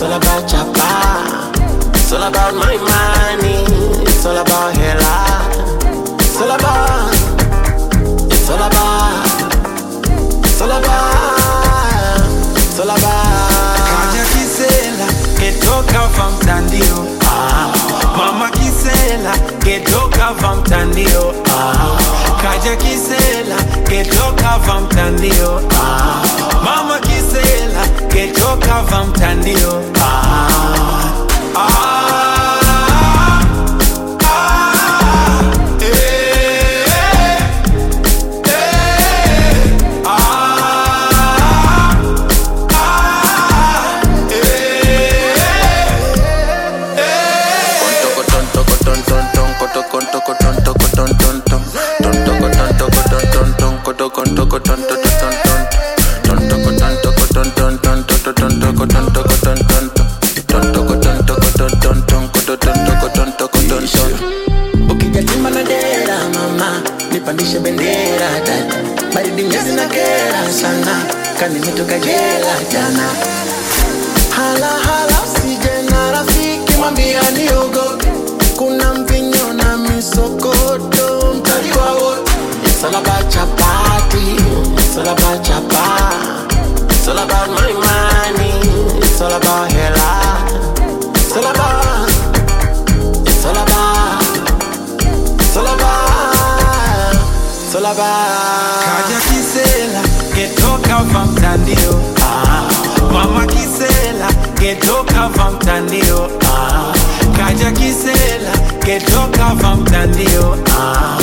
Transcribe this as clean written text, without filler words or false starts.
all about chapa. It's all about my money. It's all about hella. It's all about. It's all about. It's all about. It's all about. Kaja Kisela, ketoka vamtandio. Mama Kisela, ketoka vamtandio. Kaja Kisela, ketoka vamtandio. Mama Kisela, ketoka vamtandio. Ukijatima na dera mama, nipandishe bendera dada. Baridi nyezi na kera sana, kani mitoka jela jana. Hala hala usije na rafiki mwambia niogope. Kuna mpinyo na misokoto mtaliwa wote. It's all about chapati, it's all about chapa. It's all about my money, it's all about hella. It's all about, it's all about, it's all about, it's all about. Kaja Kisela, ketoka vamtandio. Mama Kisela, ketoka vamtandio. Kaja Kisela, ketoka vamtandio.